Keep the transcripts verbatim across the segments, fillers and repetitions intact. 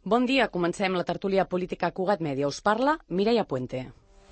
Bon dia, comencem la tertúlia política Cugat Mèdia. Us parla Mireia Puente.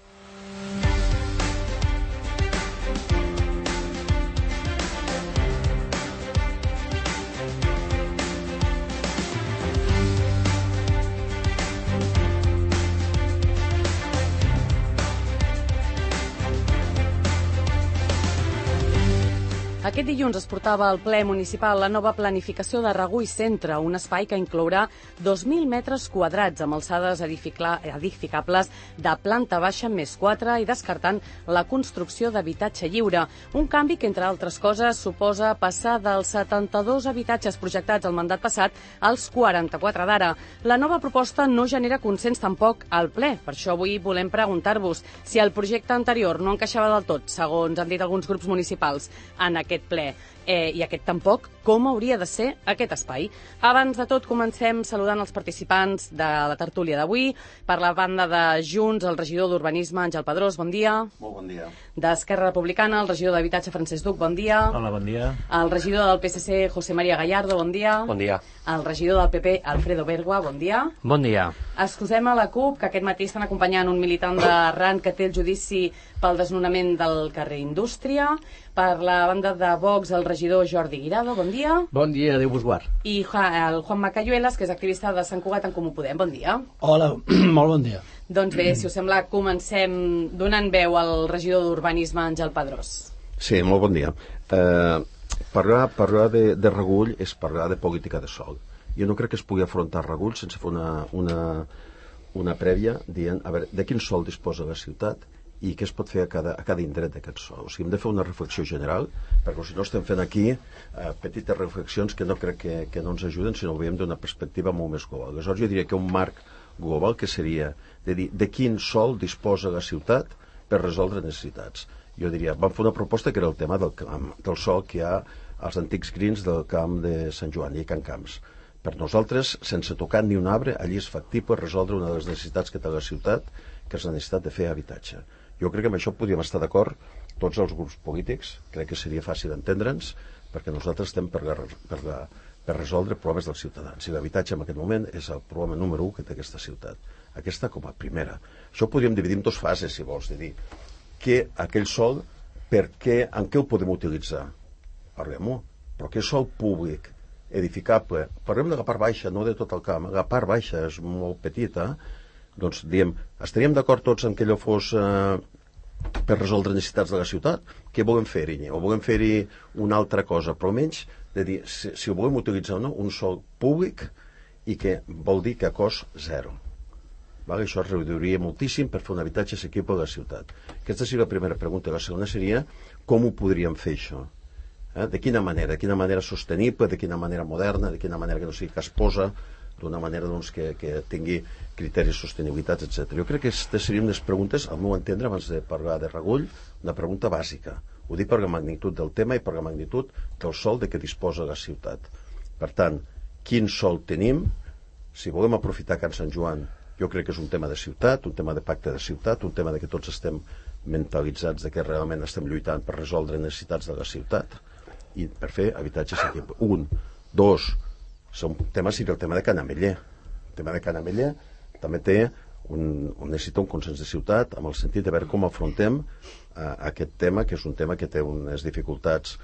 Aquest dilluns es portava al ple municipal la nova planificació de Regull Centre, un espai que inclourà dos mil metres quadrats amb alçades edificables de planta baixa més quatre i descartant la construcció d'habitatge lliure. Un canvi que, entre altres coses, suposa passar dels setanta-dos habitatges projectats al mandat passat als quaranta-quatre d'ara. La nova proposta no genera consens tampoc al ple. Per això avui volem preguntar-vos si el projecte anterior no encaixava del tot, segons han dit alguns grups municipals, en aquest ple. Eh, I aquest tampoc, com hauria de ser aquest espai. Abans de tot, comencem saludant els participants de la tertúlia d'avui. Per la banda de Junts, el regidor d'Urbanisme, Àngel Pedrós, bon dia. Molt bon dia. D'Esquerra Republicana, el regidor d'Habitatge, Francesc Duc, bon dia. Hola, bon dia. El regidor del P S C, José María Gallardo, bon dia. Bon dia. El regidor del P P, Alfredo Bergua, bon dia. Bon dia. Excusem a la CUP, que aquest matí estan acompanyant un militant de RAN que té el judici pel desnonament del carrer Indústria. Per la banda de Vox, el regidor Jordi Guirado, bon dia. Bon dia, Déu vos guard. I el Juan Macayuelas, que és activista de Sant Cugat en Comú Podem, bon dia. Hola, molt bon dia. Doncs bé, si us sembla, comencem donant veu al regidor d'Urbanisme, Àngel Pedrós. Sí, molt bon dia. Eh, parlar parlar de, de Regull és parlar de política de sòl. Jo no crec que es pugui afrontar Regull sense fer una, una, una prèvia dient, a veure, de quin sòl disposa la ciutat i què es pot fer a cada, a cada indret d'aquest sòl. O sigui, hem de fer una reflexió general, perquè si no estem fent aquí eh, petites reflexions que no crec que, que no ens ajuden, sinó que veiem d'una perspectiva molt més global. Aleshores, jo diria que un marc global que seria de dir de quin sòl disposa la ciutat per resoldre necessitats. Jo diria, vam fer una proposta que era el tema del camp, del sòl que hi ha als antics greens del camp de Sant Joan i Can Camps. Per nosaltres, sense tocar ni un arbre, allí és factible resoldre una de les necessitats que té la ciutat, que és la necessitat de fer habitatge. Jo crec que amb això podríem estar d'acord tots els grups polítics, crec que seria fàcil d'entendre'ns, perquè nosaltres estem per, per, per resoldre problemes dels ciutadans. I l'habitatge en aquest moment és el problema número un que té aquesta ciutat. Aquesta com a primera. Això ho podríem dividir en dues fases, si vols, de dir que aquell sòl, per què, en què el podem utilitzar? Parlem-ho, però que és sòl públic, edificable. Parlem de la part baixa, no de tot el camp. La part baixa és molt petita, doncs diem, estaríem d'acord tots en que allò fos eh, per resoldre necessitats de la ciutat? Què volem fer-hi? O volem fer-hi una altra cosa? Però almenys de dir, si, si ho volem utilitzar o no, un sòl públic i que vol dir que a cost zero. Vale? Això es reduiria moltíssim per fer un habitatge assequible a la ciutat. Aquesta seria la primera pregunta. La segona seria, com ho podríem fer això? Eh? De quina manera? De quina manera sostenible? De quina manera moderna? De quina manera que no sigui casposa? D'una manera doncs, que, que tingui criteris de sostenibilitat, etcètera. Jo crec que aquestes serien unes preguntes, al meu entendre, abans de parlar de Regull, una pregunta bàsica. Ho dic per la magnitud del tema i per la magnitud del sòl de què disposa la ciutat. Per tant, quin sòl tenim? Si volem aprofitar Can Sant Joan, jo crec que és un tema de ciutat, un tema de pacte de ciutat, un tema de que tots estem mentalitzats de que realment estem lluitant per resoldre necessitats de la ciutat i per fer habitatge assequible. Un. Dos. Un tema seria el tema de Canameller. El tema de Canameller també té un, un necessita un consens de ciutat amb el sentit de veure com afrontem eh, aquest tema, que és un tema que té unes dificultats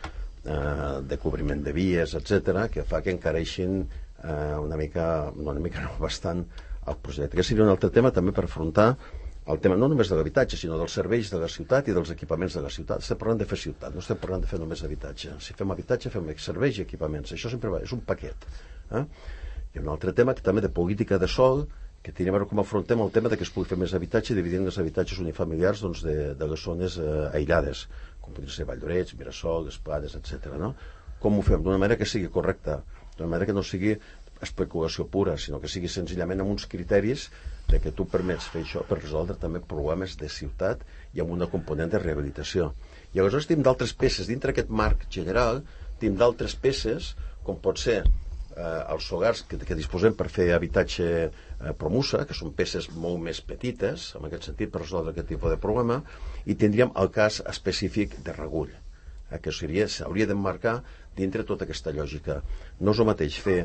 eh, de cobriment de vies, etcètera, que fa que encareixin eh, una mica, no una mica, no, bastant el projecte. Que seria un altre tema també per afrontar el tema no només de l'habitatge, sinó dels serveis de la ciutat i dels equipaments de la ciutat. Estem parlant de fer ciutat, no estem parlant de fer només habitatge. Si fem habitatge, fem serveis i equipaments. Això sempre va, és un paquet. Eh? Hi ha un altre tema que també de política de sòl, que tindria a veure com afrontem el tema de que es pugui fer més habitatge dividint els habitatges unifamiliars doncs, de, de les zones eh, aïllades, com podria ser Valldoreix, Mirasol, Esplades, etcètera. No? Com ho fem? D'una manera que sigui correcta, d'una manera que no sigui especulació pura, sinó que sigui senzillament amb uns criteris de que tu permets fer això per resoldre també problemes de ciutat i amb una component de rehabilitació. I aleshores tenim d'altres peces, dintre aquest marc general, tenim d'altres peces, com pot ser eh, els solars que, que disposem per fer habitatge eh, promusa, que són peces molt més petites, en aquest sentit, per resoldre aquest tipus de problema, i tindríem el cas específic de Regull, eh, que s'hauria d'emmarcar dintre tota aquesta lògica. No és el mateix fer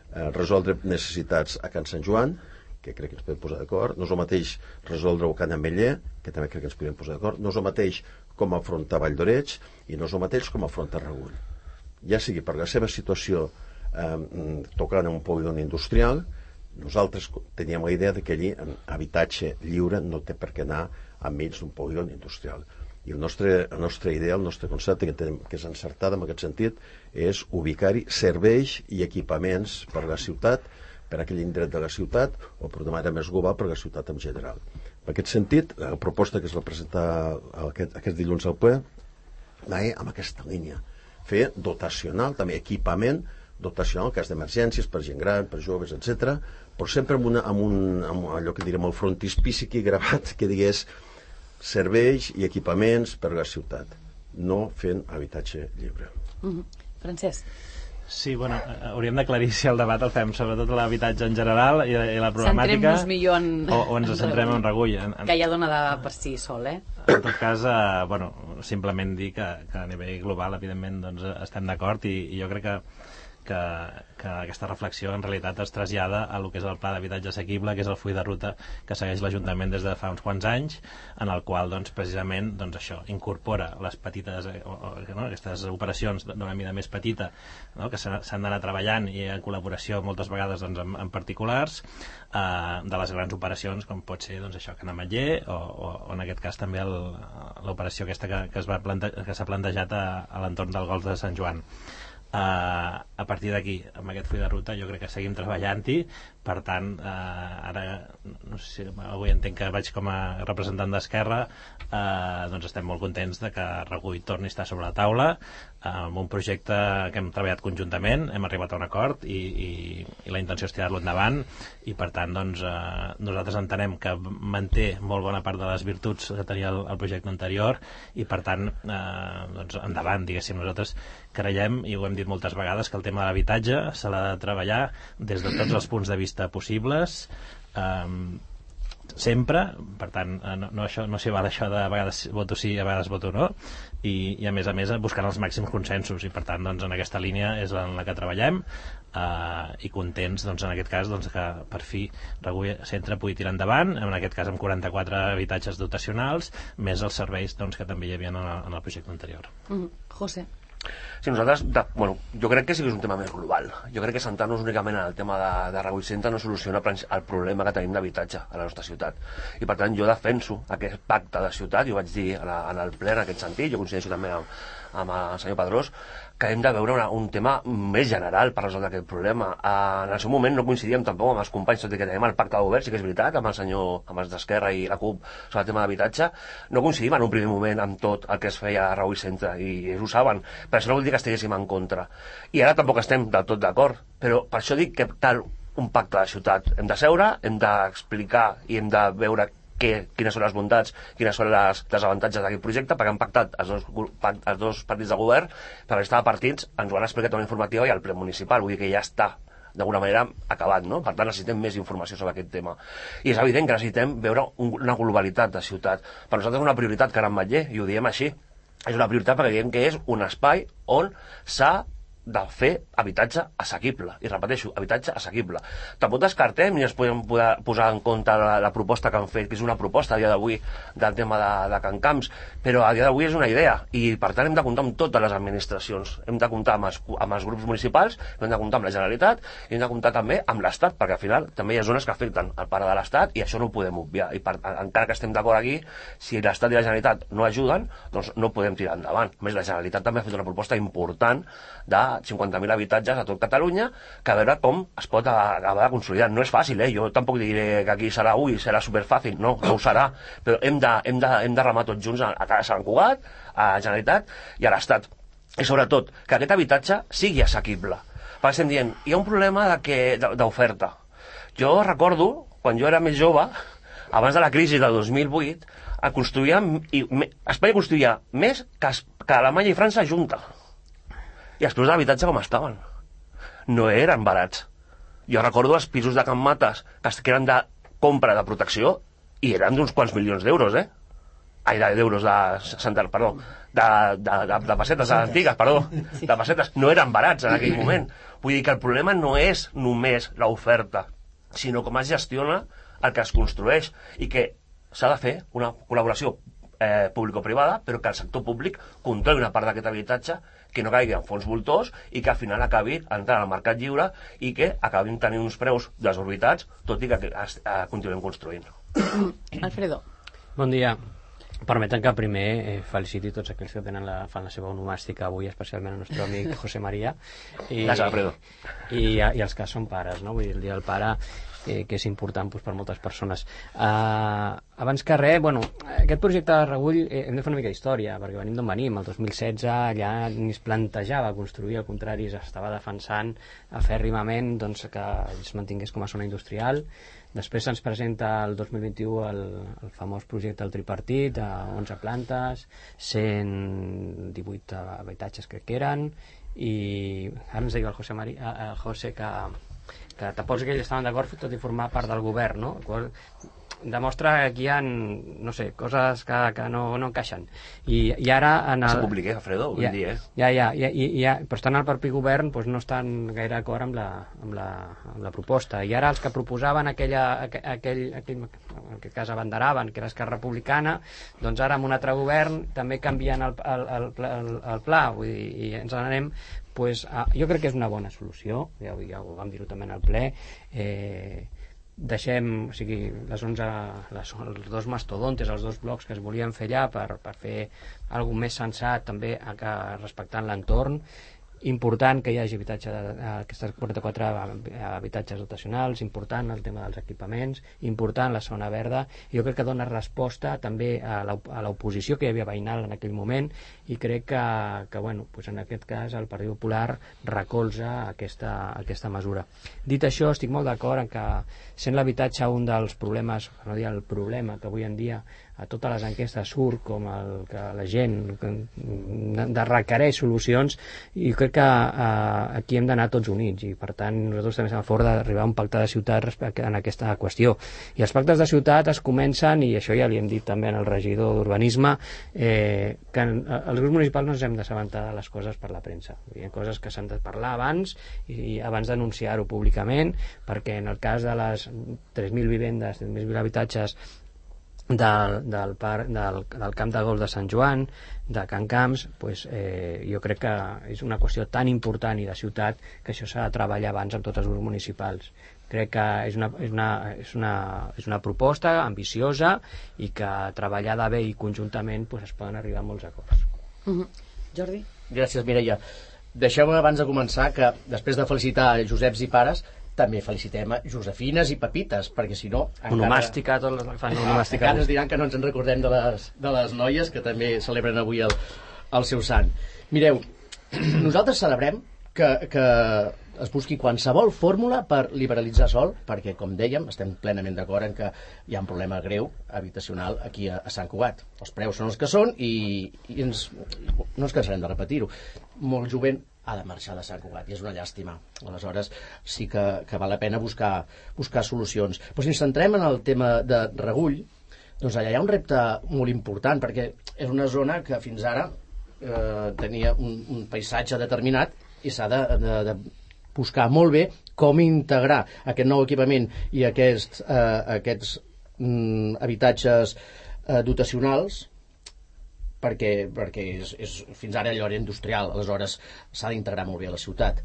eh, resoldre necessitats a Can Sant Joan, que crec que ens podem posar d'acord, no és el mateix resoldre-ho a Can Ametller, que també crec que ens podem posar d'acord, no és el mateix com afrontar Vall d'Oreig i no és el mateix com afrontar Regull. Ja sigui per la seva situació eh, tocant en un polígon industrial, nosaltres teníem la idea de que allí habitatge lliure no té per què anar enmig d'un polígon industrial. I el nostre, la nostra idea, el nostre concepte, que, tenim, que és encertada en aquest sentit, és ubicar-hi serveis i equipaments per a la ciutat, per a aquell indret de la ciutat, o per una manera més global per a la ciutat en general. En aquest sentit, la proposta que es va presentar aquest, aquest dilluns al ple va amb aquesta línia. Fer dotacional, també equipament dotacional, en cas d'emergències, per gent gran, per joves, etcètera, però sempre amb, una, amb, un, amb allò que direm el frontispici aquí gravat, que digués serveis i equipaments per a la ciutat, no fent habitatge lliure. Mm-hmm. Francesc. Sí, bueno, hauríem d'aclarir si el debat el fem sobretot l'habitatge en general i, i la problemàtica... Centrem-nos millor en... O, o ens centrem en Regull. En, en... Que ja dona de per si sol, eh? En tot cas, eh, bueno, simplement dir que, que a nivell global, evidentment, doncs, estem d'acord i, i jo crec que Que, que aquesta reflexió en realitat es trasllada a lo que és el pla d'habitatge assequible, que és el full de ruta que segueix l'Ajuntament des de fa uns quants anys, en el qual doncs, precisament doncs, això incorpora les petites, o, o, no, aquestes operacions d'una mida més petita, no, que s'han d'anar treballant i en col·laboració moltes vegades doncs, amb, amb particulars, eh, de les grans operacions com pot ser doncs, això, Can Ametller o, o, o en aquest cas també l'operació aquesta que, que es va plante, que s'ha plantejat a, a l'entorn del Golf de Sant Joan. Uh, a partir d'aquí, amb aquest full de ruta jo crec que seguim treballant-hi, per tant uh, ara no sé si avui entenc que vaig com a representant d'Esquerra, uh, doncs estem molt contents de que Regull torni a estar sobre la taula uh, amb un projecte que hem treballat conjuntament, hem arribat a un acord i, i, i la intenció és tirar-lo endavant i per tant doncs uh, nosaltres entenem que manté molt bona part de les virtuts que tenia el, el projecte anterior i per tant uh, doncs endavant, diguéssim. Nosaltres creiem, i ho hem dit moltes vegades, que el tema de l'habitatge s'ha de treballar des de tots els punts de vista possibles, um, sempre, per tant no, no, això, no s'hi val això de a vegades voto sí, a vegades voto no, i, i a més a més buscant els màxims consensos i per tant doncs, en aquesta línia és en la que treballem uh, i contents doncs, en aquest cas doncs, que per fi Regull Centre pugui tirar endavant, en aquest cas amb quaranta-quatre habitatges dotacionals més els serveis doncs, que també hi havia en el, en el projecte anterior. Mm-hmm. José. Sí, nosaltres, de, bueno, jo crec que sí que és un tema més global. Jo crec que centrar-nos únicament en el tema de, de Regull Centre no soluciona el problema que tenim d'habitatge a la nostra ciutat. I per tant jo defenso aquest pacte de ciutat, i ho vaig dir en, la, en el ple en aquest sentit, jo coincideixo també amb, amb el senyor Pedrós, que hem de veure una, un tema més general per resoldre aquest problema. Uh, en el seu moment no coincidíem tampoc amb els companys, tot i que tenim el pacte obert, sí que és veritat, amb el senyor, amb els d'Esquerra i la CUP sobre el tema d'habitatge, no coincidim en un primer moment amb tot el que es feia a Regull Centre, i ells ho saben, però això no vol dir que estiguéssim en contra. I ara tampoc estem del tot d'acord, però per això dic que cal un pacte de ciutat. Hem de seure, hem d'explicar i hem de veure que, quines són les bondats, quines són les desavantatges d'aquest projecte, perquè han pactat els dos, els dos partits de govern, per la resta de partits ens ho han explicat en una informativa i al ple municipal, vull dir que ja està d'alguna manera acabat, no? Per tant necessitem més informació sobre aquest tema. I és evident que necessitem veure un, una globalitat de ciutat. Per nosaltres és una prioritat Can Ametller, i ho diem així. És una prioritat perquè diem que és un espai on s'ha de fer habitatge assequible. I repeteixo, habitatge assequible. Tampoc descartem ni ens podem posar en compte la, la proposta que han fet, que és una proposta a dia d'avui del tema de, de Can Camps, però a dia d'avui és una idea i per tant hem de comptar amb totes les administracions. Hem de comptar amb els, amb els grups municipals, hem de comptar amb la Generalitat i hem de comptar també amb l'Estat, perquè al final també hi ha zones que afecten el pare de l'Estat i això no ho podem obviar. I per, encara que estem d'acord aquí, si l'Estat i la Generalitat no ajuden, doncs no podem tirar endavant. A més, la Generalitat també ha fet una proposta important de cinquanta mil habitatges a tot Catalunya, que a veure com es pot acabar de consolidar. No és fàcil, eh? Jo tampoc diré que aquí serà, ui, serà superfàcil, no, no ho serà, però hem de, hem de, hem de remar tots junts a, a Sant Cugat, a la Generalitat i a l'Estat. I sobretot, que aquest habitatge sigui assequible. Perquè estem dient, hi ha un problema d'oferta. Jo recordo, quan jo era més jove, abans de la crisi del dos mil vuit, construïa, i, Espanya construïa més que, que Alemanya i França junta. I els preus d'habitatge com estaven. No eren barats. Jo recordo els pisos de Can Mates que eren de compra de protecció i eren d'uns quants milions d'euros, eh? Ai, d'euros de... Perdó, de, de, de, de pessetes antigues, perdó, de pessetes, no eren barats en aquell moment. Vull dir que el problema no és només l'oferta, sinó com es gestiona el que es construeix, i que s'ha de fer una col·laboració eh, público-privada, però que el sector públic controli una part d'aquest habitatge, que no caigui en fons voltors i que al final acabi entrant al mercat lliure i que acabin tenint uns preus desorbitats, tot i que es, eh, continuem construint. Alfredo. Bon dia. Permeten que primer eh, feliciti tots aquells que tenen la, fan la seva onomàstica avui, especialment el nostre amic José María. I, Gràcies, Alfredo. I, I els que són pares, no? Vull dir, el dia del pare, eh, que és important doncs, per moltes persones. Uh, abans que res, bueno, aquest projecte de Regull eh, hem de fer una mica d'història, perquè venim d'on venim. El dos mil setze ja ni es plantejava construir, al contrari, s'estava defensant afèrrimament doncs, que es mantingués com a zona industrial. Després se'ns presenta el dos mil vint-i-u el, el famós projecte del tripartit, a onze plantes, cent divuit habitatges crec que eren, i ara ens deia el José, María, el José que, que tampoc que ells estaven d'acord tot i formar part del govern, no? Qual demostra que aquí hi ha, no sé, coses que, que no, no encaixen. I, i ara... En el... És públic, eh, Alfredo? Vull ja, dir, eh? Ja, ja, ja, ja, ja, però estan al propi govern doncs no estan gaire d'acord amb, la, amb, la, amb la proposta. I ara els que proposaven aquella, aquell, aquell, en aquest cas abanderaven, que era Esquerra Republicana, doncs ara amb un altre govern també canvien el, el, el, el, el pla, vull dir, i ens n'anem. Pues, ah, jo crec que és una bona solució, ja, ja ho vam dir-ho també en el ple, eh, deixem, o sigui, les onze, les, els dos mastodontes, els dos blocs que es volien fer allà per, per fer alguna més sensat també a, a, respectant l'entorn. Important que hi hagi habitatge de, aquestes quaranta-quatre habitatges dotacionals, important el tema dels equipaments, important la zona verda. Jo crec que dona resposta també a l'oposició que hi havia veïnal en aquell moment, i crec que, que bueno, pues en aquest cas el Partit Popular recolza aquesta, aquesta mesura. Dit això, estic molt d'acord en que sent l'habitatge un dels problemes, no dir el problema que avui en dia a totes les enquestes surt com el que la gent de requereix solucions, i crec que eh, aquí hem d'anar tots units, i per tant nosaltres també estem a favor d'arribar a un pacte de ciutat en aquesta qüestió. I els pactes de ciutat es comencen, i això ja li hem dit també al regidor d'Urbanisme, eh, que els grups municipals no ens hem d'assabentar de les coses per la premsa. Hi ha coses que s'han de parlar abans, i abans d'anunciar-ho públicament, perquè en el cas de les tres mil vivendes, tres mil habitatges del, del, par, del, del camp de golf de Sant Joan, de Can Camps, pues, eh, jo crec que és una qüestió tan important i de ciutat que això s'ha de treballar abans amb tots els grups municipals. Crec que és una, és una, és una, és una proposta ambiciosa, i que treballada bé i conjuntament pues, es poden arribar a molts acords. Mm-hmm. Jordi? Gràcies, Mireia. Deixeu-me abans de començar que després de felicitar Joseps i pares també felicitem a Josefines i Pepites, perquè si no... Onomàstica, tots els que fan onomàstica. Encara ens diran que no ens en recordem de les, de les noies que també celebren avui el, el seu sant. Mireu, nosaltres celebrem que, que es busqui qualsevol fórmula per liberalitzar sòl, perquè, com dèiem, estem plenament d'acord en que hi ha un problema greu habitacional aquí a, a Sant Cugat. Els preus són els que són, i, i ens, no ens cansarem de repetir-ho. Molt jovent ha de marxar de Sant Cugat, i és una llàstima. Aleshores sí que, que val la pena buscar, buscar solucions. Però si ens centrem en el tema de Regull, doncs allà hi ha un repte molt important, perquè és una zona que fins ara eh, tenia un, un paisatge determinat, i s'ha de, de, de buscar molt bé com integrar aquest nou equipament i aquests, eh, aquests mm, habitatges eh, dotacionals, perquè, perquè és, és, fins ara allò era industrial, aleshores s'ha d'integrar molt bé a la ciutat.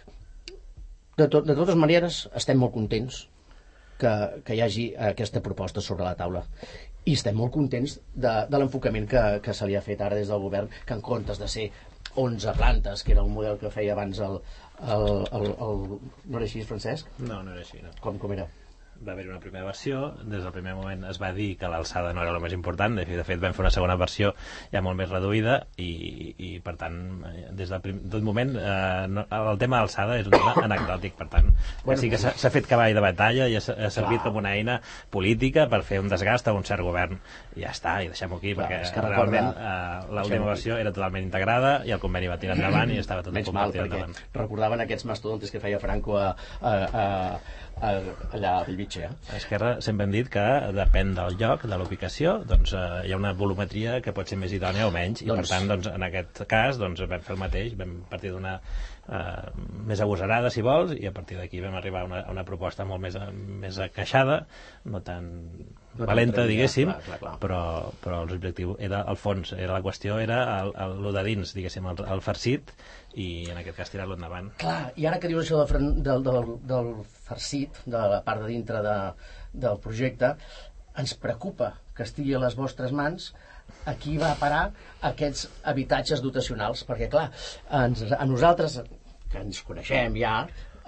De, to, de totes maneres, estem molt contents que, que hi hagi aquesta proposta sobre la taula, i estem molt contents de, de l'enfocament que, que se li ha fet ara des del govern, que en comptes de ser onze plantes, que era el model que feia abans el... el, el, el... No era així, Francesc? No, no era així, no. Com, com era? Va haver una primera versió, des del primer moment es va dir que l'alçada no era el més important, de fet vam fer una segona versió ja molt més reduïda, i, i per tant des del prim, tot moment eh, no, el tema d'alçada és un tema anecdòtic, per tant bueno, sí que s'ha fet cavall de batalla i ha, ha servit clar. com una eina política per fer un desgast a un cert govern, i ja està, i deixem-ho aquí, clar, perquè que realment eh, l'última versió era totalment integrada i el conveni va tirar endavant i estava tot menys mal, perquè endavant. Recordaven aquests mastodontes que feia Franco a, a, a allà a Bellvitge. Eh? A Esquerra sempre hem dit que depèn del lloc, de l'ubicació, doncs eh, hi ha una volumetria que pot ser més idònia o menys, doncs... i per tant, doncs, en aquest cas, doncs, vam fer el mateix, vam partir d'una eh, més agosarada, si vols, i a partir d'aquí vam arribar a una, a una proposta molt més, més encaixada, no tan no valenta, diguéssim, clar, clar, clar. Però, però l'objectiu era, al fons, era la qüestió era el, el, el de dins, diguéssim, el, el farcit, i en aquest cas tirar-lo endavant. Clar, i ara que dius això del, del, del, del farcit, de la part de dintre de, del projecte, ens preocupa que estigui a les vostres mans a qui va a parar aquests habitatges dotacionals, perquè clar, ens, a nosaltres, que ens coneixem ja,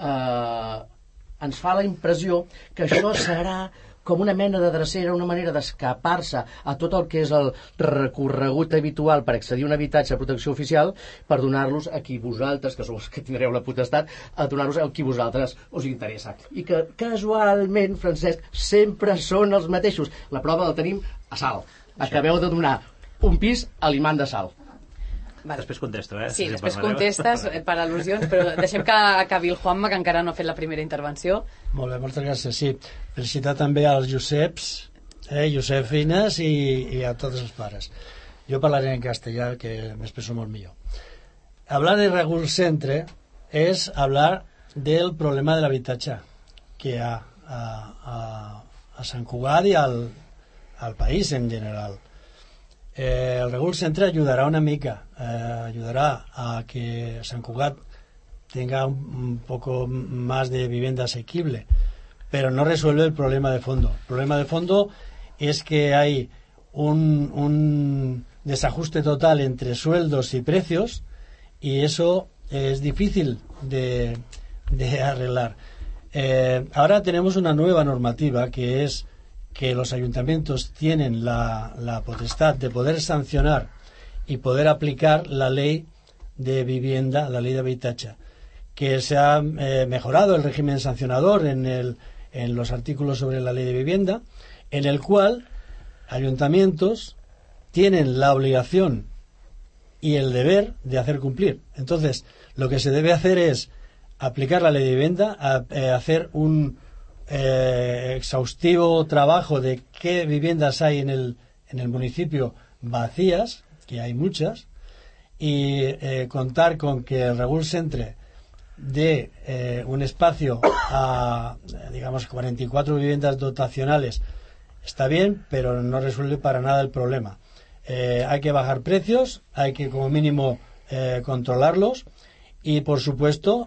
eh, ens fa la impressió que això serà com una mena de drecera, una manera d'escapar-se a tot el que és el recorregut habitual per accedir a un habitatge de protecció oficial, per donar-los a qui vosaltres, que sou els que tindreu la potestat, a donar-los a qui vosaltres us interessa. I que casualment, Francesc, sempre són els mateixos. La prova la tenim a Salt. Acabeu de donar un pis a l'imant de Salt. Vale. Després contesto, eh? Sí, si després contestes per al·lusions, però deixem que acabi el Juanma, que encara no ha fet la primera intervenció. Molt bé, moltes gràcies. Sí, felicitar també als Joseps, eh, Josefines i, i a tots els pares. Jo parlaré en castellà, que m'expreso molt millor. Hablar de Regul Centre es hablar del problema del habitatge que hi ha a, a, a Sant Cugat i al, al país en general. Eh, el Regul Centre ayudará una mica, eh, ayudará a que Sant Cugat tenga un, un poco más de vivienda asequible, pero no resuelve el problema de fondo. El problema de fondo es que hay un, un desajuste total entre sueldos y precios, y eso es difícil de, de arreglar. Eh, ahora tenemos una nueva normativa, que es que los ayuntamientos tienen la, la potestad de poder sancionar y poder aplicar la ley de vivienda, la ley de habitatge, que se ha eh, mejorado el régimen sancionador en, el, en los artículos sobre la ley de vivienda, en el cual ayuntamientos tienen la obligación y el deber de hacer cumplir. Entonces, lo que se debe hacer es aplicar la ley de vivienda, a, eh, hacer un Eh, exhaustivo trabajo de qué viviendas hay en el, en el municipio vacías, que hay muchas, y eh, contar con que el Regul Centre dé eh, un espacio a, digamos, cuarenta y cuatro viviendas dotacionales. Está bien, pero no resuelve para nada el problema. Eh, hay que bajar precios, hay que como mínimo eh, controlarlos, y por supuesto,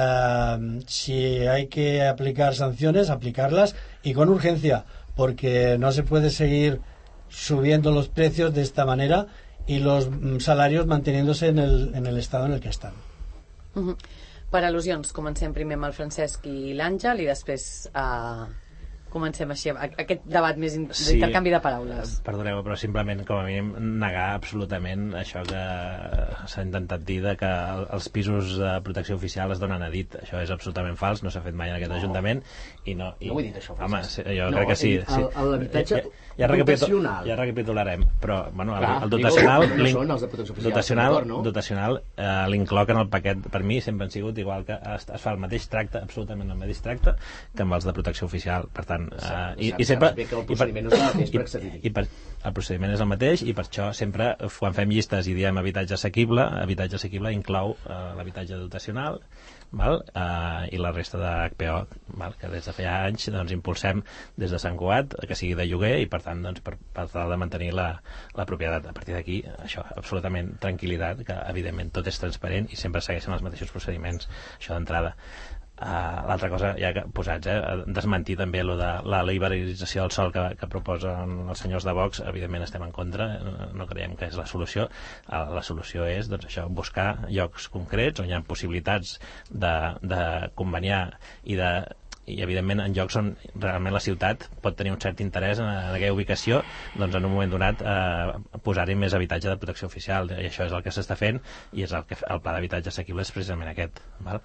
Uh, si hay que aplicar sanciones, aplicarlas, y con urgencia, porque no se puede seguir subiendo los precios de esta manera y los mm, salarios manteniéndose en el, en el estado en el que están. Uh-huh. Per al·lusions, comencem primer amb el Francesc i l'Àngel i després uh, comencem així aquest debat més in- sí, d'intercanvi de paraules. Perdoneu, però simplement com a mínim negar absolutament això que s'ha intentat dir de que els pisos de protecció oficial es donen a dit. Això és absolutament fals, no s'ha fet mai en aquest no. Ajuntament i no, i, no ho he dit això, home, sí, jo no, crec que sí, sí. L'habitatge ja, ja, dotacional ja recapitularem, però bueno, Clar, el, el dotacional digo, no són els de protecció oficial, dotacional, no? dotacional eh, l'incloc en el paquet. Per mi sempre han sigut igual, que es, es fa el mateix tracte, absolutament el mateix tracte que amb els de protecció oficial. Per tant, eh, i, i sempre que el procediment és el mateix per accedir-hi. I, i per, el procediment és el mateix, i per això sempre quan fem llistes i diem habitatge assequible, habitatge assequible inclou eh, l'habitatge dotacional, val? Eh, i la resta de H P O, val? Que des de feia anys doncs, impulsem des de Sant Cugat que sigui de lloguer, i per tant doncs, per, per tal de mantenir la, la propietat. A partir d'aquí, això, absolutament tranquil·litat, que evidentment tot és transparent i sempre segueixen els mateixos procediments, això d'entrada. Uh, l'altra cosa, ja que posats, eh, desmentir també lo de la liberalització del sòl que, que proposen els senyors de Vox. Evidentment estem en contra, no, no creiem que és la solució. Uh, la solució és doncs, això, buscar llocs concrets on hi ha possibilitats de, de conveniar i de i evidentment en llocs on realment la ciutat pot tenir un cert interès en, en aquella ubicació, doncs en un moment donat eh, posar-hi més habitatge de protecció oficial, i això és el que s'està fent, i és el que el pla d'habitatge assequible és precisament aquest, val?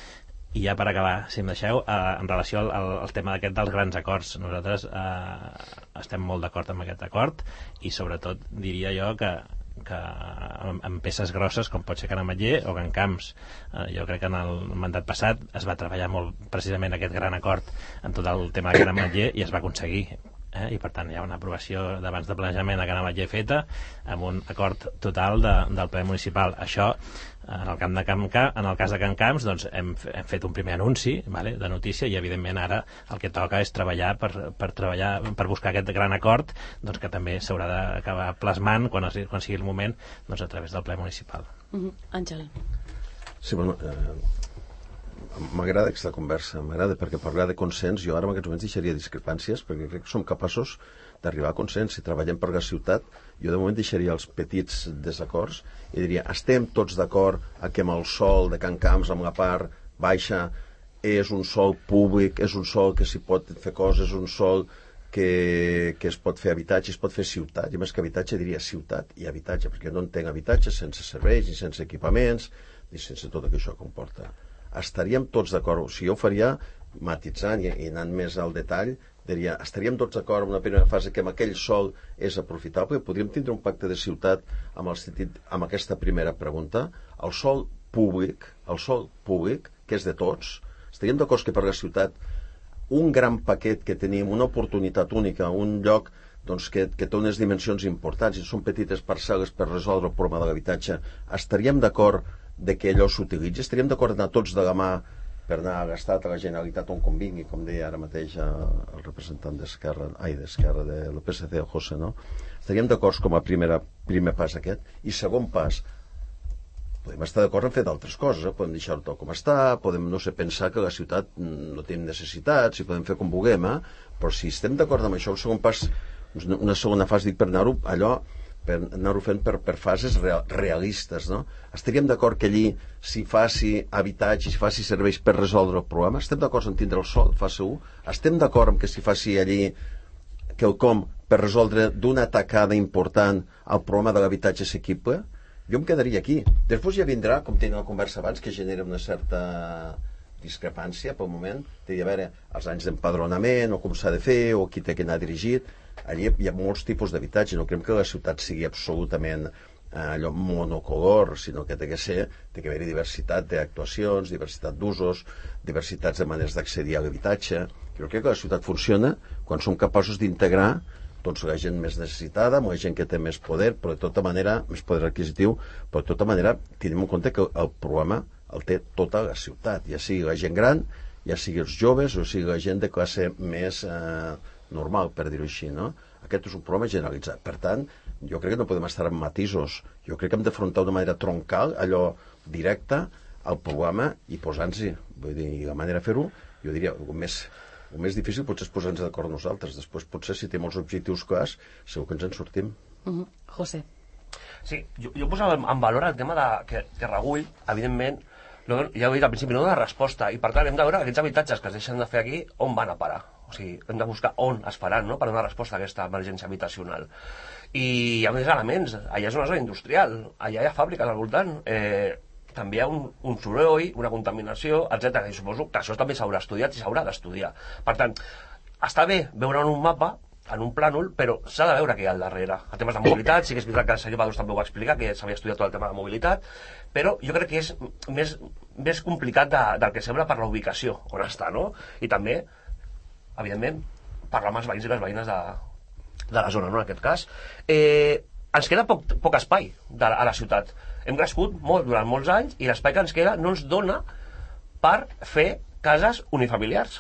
I ja per acabar, si em deixeu, eh, en relació al, al, al tema d'aquest dels grans acords, nosaltres eh, estem molt d'acord amb aquest acord, i sobretot diria jo que que amb, amb peces grosses com pot ser Can Ametller o Can Camps. Eh, jo crec que en el mandat passat es va treballar molt precisament aquest gran acord en tot el tema de Can Ametller i es va aconseguir. Eh? I per tant hi ha una aprovació d'abans de planejament a Can Ametller feta amb un acord total de, del ple municipal. Això en el, camp de Camp, en el cas de Can Camps doncs hem, hem fet un primer anunci, vale, de notícia, i evidentment ara el que toca és treballar per, per, treballar, per buscar aquest gran acord doncs, que també s'haurà d'acabar plasmant quan, es, quan sigui el moment doncs, a través del ple municipal. Uh-huh. Àngel. Sí, bueno, eh, m'agrada aquesta conversa, m'agrada perquè parlar de consens, jo ara en aquests moments deixaria discrepàncies perquè crec que som capaços d'arribar a consens. Si treballem per la ciutat, jo de moment deixaria els petits desacords i diria, estem tots d'acord que amb el sòl de Can Camps, amb la part baixa, és un sòl públic, és un sòl que s'hi pot fer coses, és un sòl que, que es pot fer habitatge, es pot fer ciutat, i més que habitatge diria ciutat i habitatge, perquè no entenc habitatge sense serveis, ni sense equipaments, ni sense tot el que això comporta. Estaríem tots d'acord, o sigui, jo ho faria matitzant i, i anant més al detall, diria, estaríem tots d'acord en una primera fase que amb aquell sòl és aprofitable, podríem tindre un pacte de ciutat amb, el sentit, amb aquesta primera pregunta. El sòl públic, el sòl públic, que és de tots, estaríem d'acord que per la ciutat un gran paquet que tenim, una oportunitat única, un lloc doncs, que, que té unes dimensions importants i són petites parcel·les per resoldre el problema de l'habitatge, estaríem d'acord de que allò s'utilitzi, estaríem d'acord d'anar tots de la mà per anar a gastar a la Generalitat on convingui, com deia ara mateix el representant d'Esquerra, ai, d'Esquerra, del P S C, el José, no? Estaríem d'acord com a primera, primer pas aquest. I segon pas, podem estar d'acord en fer d'altres coses, eh? Podem deixar-ho tot com està, podem, no sé, pensar que la ciutat no té necessitats, i podem fer com vulguem, eh? Però si estem d'acord amb això, el segon pas, una segona fase, dic, per anar-ho allò, per anar-ho fent per, per fases real, realistes, no? Estaríem d'acord que allí s'hi faci habitatge, s'hi faci serveis per resoldre el problema? Estem d'acord en tindre el sol, fase u? Estem d'acord en que s'hi faci allí quelcom per resoldre d'una tacada important el problema de l'habitatge assequible? Jo em quedaria aquí. Després ja vindrà, com tenia la conversa abans, que genera una certa discrepància pel moment, de dir, a veure, els anys d'empadronament, o com s'ha de fer, o qui té que anar dirigit. Allí hi ha molts tipus d'habitatge, no creiem que la ciutat sigui absolutament eh, allò monocolor, sinó que té que ser, té que haver-hi diversitat d'actuacions, diversitat d'usos, diversitats de maneres d'accedir a l'habitatge. Jo crec que la ciutat funciona quan som capaços d'integrar doncs la gent més necessitada, amb la gent que té més poder, però de tota manera, més poder adquisitiu, però de tota manera tenim en compte que el problema el té tota la ciutat, ja sigui la gent gran, ja sigui els joves, o sigui la gent de classe més eh, normal, per dir-ho així, no? Aquest és un problema generalitzat. Per tant, jo crec que no podem estar en matisos. Jo crec que hem d'afrontar d'una manera troncal, allò directe, al problema i posant-s'hi. Vull dir, la manera de fer-ho, jo diria, el més, el més difícil potser és posar-nos d'acord nosaltres. Després, potser, si té molts objectius clars, segur que ens en sortim. Uh-huh. José. Sí, jo, jo posava en valor el tema de que, que Regull, evidentment, no, ja ho he dit al principi, no dona resposta, i per tant hem de veure aquests habitatges que es deixen de fer aquí, on van a parar. O sigui, hem de buscar on es faran, no?, per donar resposta a aquesta emergència habitacional. I hi ha més elements. Allà és una zona industrial, allà hi ha fàbriques al voltant, eh, també hi ha un, un soroll, una contaminació, etcètera. I suposo que això també s'haurà estudiat i s'haurà d'estudiar. Per tant, està bé veure en un mapa, en un plànol, però s'ha de veure què hi ha al darrere. El tema de mobilitat, sí que és veritat que el senyor Badús també ho va explicar, que s'havia estudiat tot el tema de mobilitat, però jo crec que és més, més complicat de, del que sembla per la ubicació on està, no? I també, evidentment, parlar amb els veïns i les veïnes de, de la zona, no?, en aquest cas. Eh, ens queda poc, poc espai de, a la ciutat. Hem crescut molt durant molts anys i l'espai que ens queda no ens dona per fer cases unifamiliars.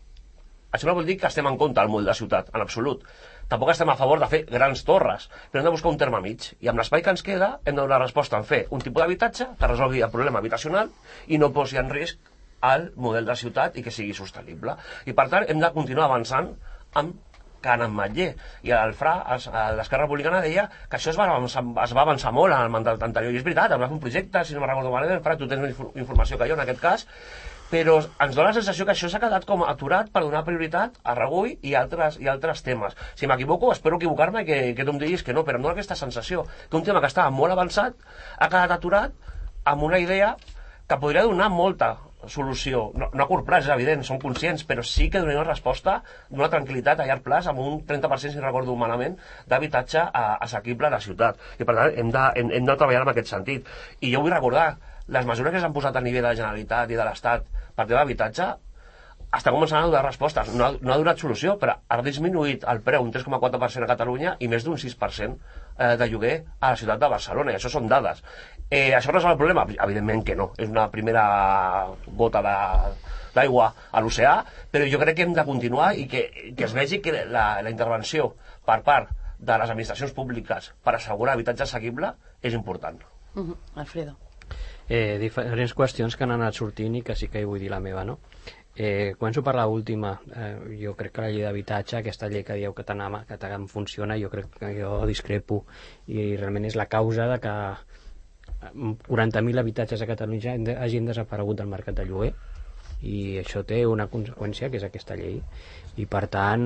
Això no vol dir que estem en contra del model de ciutat, en absolut. Tampoc estem a favor de fer grans torres, però hem de buscar un terme mig. I amb l'espai que ens queda hem de donar resposta en fer un tipus d'habitatge que resolgui el problema habitacional i no posi en risc el model de ciutat i que sigui sostenible. I per tant hem de continuar avançant amb Can Ametller. I el Fra, l'Esquerra Republicana, deia que això es va, avançar, es va avançar molt en el mandat anterior. I és veritat, vam fer un projecte, si no me'n recordo malament, Fra, tu tens més informació que jo en aquest cas, però ens dona la sensació que això s'ha quedat com aturat per donar prioritat a Regull i altres, i altres temes. Si m'equivoco, espero equivocar-me i que, que tu em diguis que no, però em dona aquesta sensació que un tema que estava molt avançat ha quedat aturat amb una idea que podria donar molta solució, no, no a curt plaç, és evident, som conscients, però sí que donaria una resposta d'una tranquil·litat a llarg plaç amb un trenta per cent, si recordo malament, d'habitatge assequible a la ciutat. I per tant hem de, hem, hem de treballar en aquest sentit. I jo vull recordar, les mesures que s'han posat a nivell de la Generalitat i de l'Estat per tema d'habitatge està començant a donar respostes. No ha, no ha donat solució, però ha disminuït el preu un tres coma quatre per cent a Catalunya i més d'un sis per cent de lloguer a la ciutat de Barcelona, i això són dades. Eh, això resol el problema? Evidentment que no. És una primera gota d'aigua a l'oceà, però jo crec que hem de continuar i que, que es vegi que la, la intervenció per part de les administracions públiques per assegurar habitatge assequible és important. Uh-huh. Alfredo. Eh, diferents qüestions que han anat sortint i que sí que hi vull dir la meva, no? Eh, començo per l'última. Eh, jo crec que la llei d'habitatge, aquesta llei que dieu que tant, que tant funciona, jo crec que jo discrepo, i realment és la causa de que quaranta mil habitatges a Catalunya hagin desaparegut del mercat de lloguer, i això té una conseqüència, que és aquesta llei, i per tant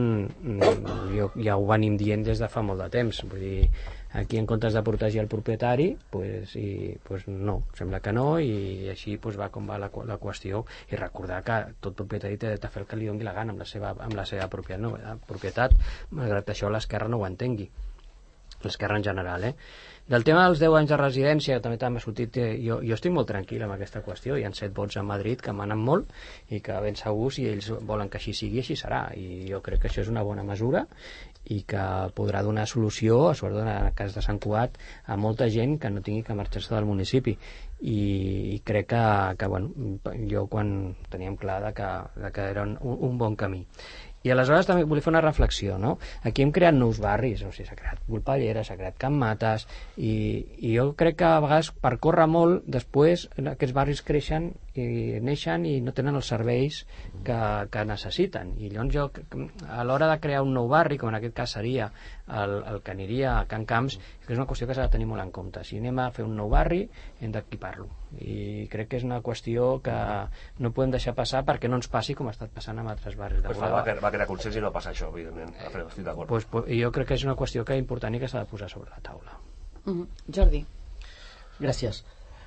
jo, ja ho venim dient des de fa molt de temps. Vull dir, aquí en comptes de protegir el propietari, pues, i, pues no, sembla que no, i així pues, va com va la, la qüestió, i recordar que tot propietari té de fer el que li doni la gana amb la seva, amb la seva propietat, no, propietat, malgrat això l'esquerra no ho entengui, l'esquerra en general, eh? Del tema dels deu anys de residència, també també ha sortit, eh, jo, jo estic molt tranquil amb aquesta qüestió. Hi ha set vots a Madrid que manen molt i que ben segur, si ells volen que així sigui, així serà, i jo crec que això és una bona mesura i que podrà donar solució, sobretot en el cas de Sant Cugat, a molta gent que no tingui que marxar-se del municipi, i, i crec que, que bueno, jo quan teníem clar de que, de que era un, un bon camí. I aleshores també volia fer una reflexió, no? Aquí hem creat nous barris, o sigui, s'ha creat Volpellera, s'ha creat Can Mates, i, i jo crec que a vegades per córrer molt, després aquests barris creixen i neixen i no tenen els serveis que, que necessiten. I llavors jo, a l'hora de crear un nou barri, com en aquest cas seria el, el que aniria a Can Camps, que és una qüestió que s'ha de tenir molt en compte. Si anem a fer un nou barri, hem d'equipar-lo. I crec que és una qüestió que no podem deixar passar perquè no ens passi com ha estat passant amb altres barris de pues va, va crear consens i no passa això, evidentment. Alfredo, estic d'acord. Pues, pues, jo crec que és una qüestió que és important i que s'ha de posar sobre la taula. Uh-huh. Jordi. Gràcies.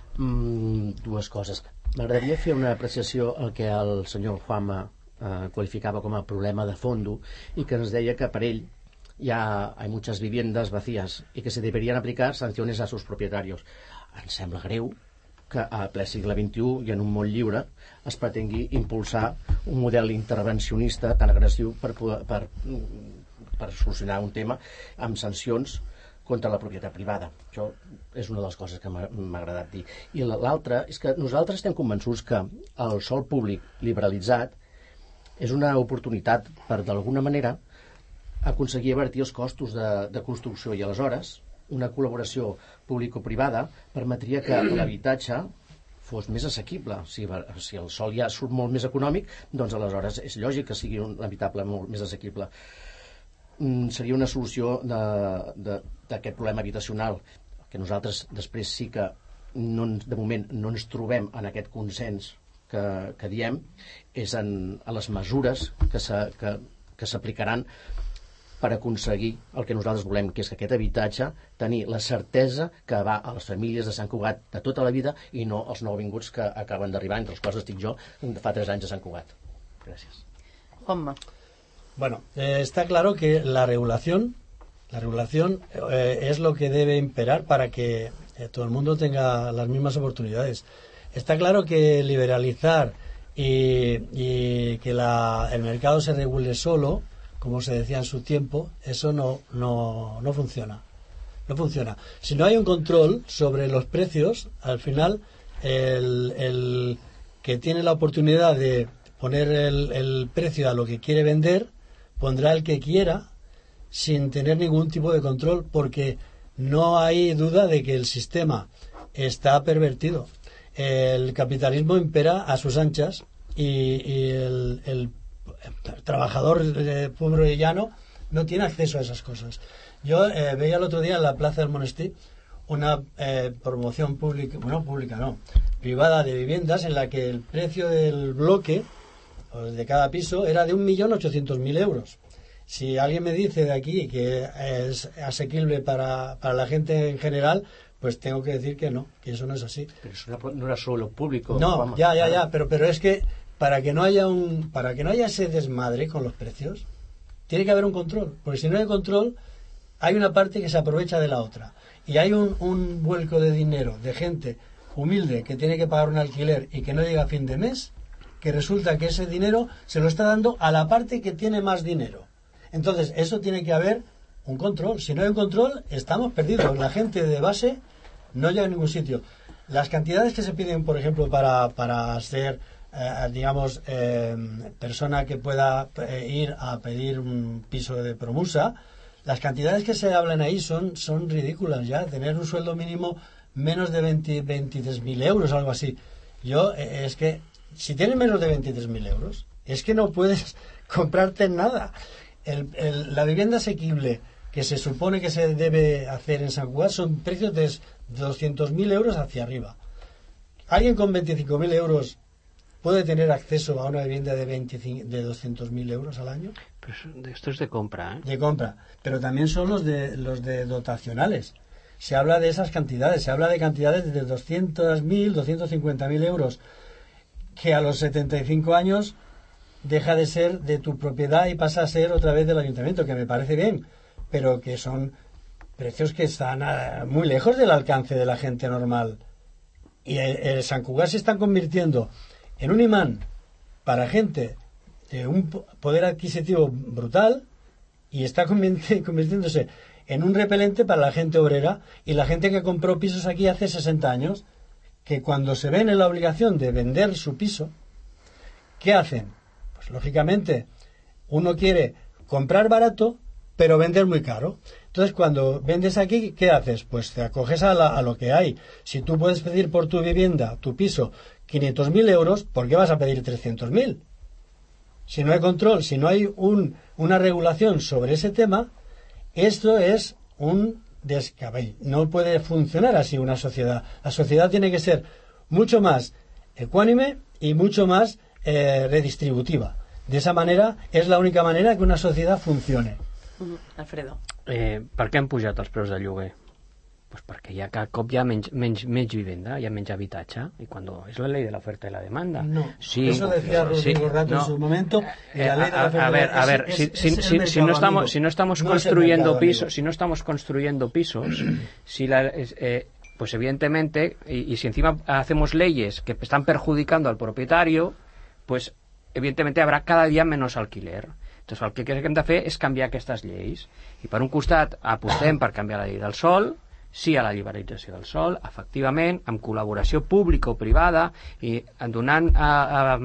Mm, dues coses. M'agradaria fer una apreciació al que el senyor Juanma eh, qualificava com a problema de fondo, i que ens deia que per ell ya hay muchas viviendas vacías y que se deberían aplicar sanciones a sus propietarios. Em sembla greu que a ple segle vint-i-u i en un món lliure es pretengui impulsar un model intervencionista tan agressiu per, per, per solucionar un tema amb sancions contra la propietat privada. Això és una de les coses que m'ha agradat dir. I l'altra és que nosaltres estem convençuts que el sòl públic liberalitzat és una oportunitat per, d'alguna manera, aconseguir abatir els costos de, de construcció, i aleshores una col·laboració público-privada permetria que l'habitatge fos més assequible. Si, si el sòl ja surt molt més econòmic, doncs aleshores és lògic que sigui un habitable molt més assequible. Mm, seria una solució d'aquest problema habitacional, que nosaltres després sí que no, de moment no ens trobem en aquest consens que, que diem, és en, en les mesures que s'aplicaran per aconseguir el que nosaltres volem, que és que aquest habitatge tenir la certesa que va a les famílies de Sant Cugat de tota la vida i no als nouvinguts que acaben d'arribar, entre els quals estic jo, fa tres anys a Sant Cugat. Gràcies. Juanma. Bueno, eh, está claro que la regulación, la regulación eh, es lo que debe imperar para que eh, todo el mundo tenga las mismas oportunidades. Está claro que liberalizar y, y que la, el mercado se regule solo, como se decía en su tiempo, eso no, no, no funciona. No funciona. Si no hay un control sobre los precios, al final el, el que tiene la oportunidad de poner el, el precio a lo que quiere vender, pondrá el que quiera sin tener ningún tipo de control, porque no hay duda de que el sistema está pervertido. El capitalismo impera a sus anchas y, y el, el el trabajador eh, pobre y llano no tiene acceso a esas cosas. Yo eh, veía el otro día en la Plaza del Monestir una eh, promoción pública, bueno, pública no, privada de viviendas, en la que el precio del bloque o de cada piso era de un millón ochocientos mil euros. Si alguien me dice de aquí que es asequible para, para la gente en general, pues tengo que decir que no, que eso no es así. Pero eso no era solo público. No, Juanma. ya, ya, ya, pero, pero es que para que no haya un, para que no haya ese desmadre con los precios, tiene que haber un control, porque si no hay control, hay una parte que se aprovecha de la otra. Y hay un, un vuelco de dinero de gente humilde que tiene que pagar un alquiler y que no llega a fin de mes, que resulta que ese dinero se lo está dando a la parte que tiene más dinero. Entonces, eso tiene que haber un control. Si no hay un control, estamos perdidos. La gente de base no llega a ningún sitio. Las cantidades que se piden, por ejemplo, para, para ser, eh, digamos, eh, persona que pueda eh, ir a pedir un piso de Promusa, las cantidades que se hablan ahí son, son ridículas ya. Tener un sueldo mínimo menos de veinte, veintitrés mil euros, algo así. Yo, eh, es que, si tienes menos de veintitrés mil euros, es que no puedes comprarte nada. El, el, la vivienda asequible que se supone que se debe hacer en San Cugat son precios de doscientos mil euros hacia arriba. ¿Alguien con veinticinco mil euros puede tener acceso a una vivienda de, veinticinco, de doscientos mil euros al año? Pues esto es de compra, ¿eh? De compra. Pero también son los de, los de dotacionales. Se habla de esas cantidades. Se habla de cantidades de doscientos mil, doscientos cincuenta mil euros, que a los setenta y cinco años deja de ser de tu propiedad y pasa a ser otra vez del ayuntamiento, que me parece bien, pero que son precios que están a, muy lejos del alcance de la gente normal. Y el, el San Cugat se están convirtiendo en un imán para gente de un poder adquisitivo brutal y está convirtiéndose en un repelente para la gente obrera y la gente que compró pisos aquí hace sesenta años, que cuando se ven en la obligación de vender su piso, ¿qué hacen? Pues lógicamente uno quiere comprar barato pero vender muy caro. Entonces cuando vendes aquí, ¿qué haces? Pues te acoges a, la, a lo que hay. Si tú puedes pedir por tu vivienda, tu piso, quinientos mil euros, ¿por qué vas a pedir trescientos mil? Si no hay control, si no hay un, una regulación sobre ese tema, esto es un descabellado. No puede funcionar así una sociedad. La sociedad tiene que ser mucho más ecuánime y mucho más eh, redistributiva. De esa manera es la única manera que una sociedad funcione. Alfredo. Eh, per què han pujat els preus del lloguer? Pues perquè hi ha cada cop hi ha menys, menys, menys vivenda, hi ha menys habitatge, i quan és la llei de la oferta i la demanda. No, sí, eso decía Rodrigo sí, Rato no. en su momento. Eh, la ley de la oferta a, a ver, a ver, es, si, es, si, es si, si no estamos, si no estamos no construyendo pisos, si no estamos construyendo pisos, si la, eh, pues evidentemente, y, y si encima hacemos leyes que están perjudicando al propietario, pues evidentemente habrá cada día menos alquiler. Entonces el que hem de fer és canviar aquestes lleis. I per un costat apostem per canviar la llei del sòl, sí a la liberalització del sòl, efectivament, amb col·laboració pública o privada i donant a, a,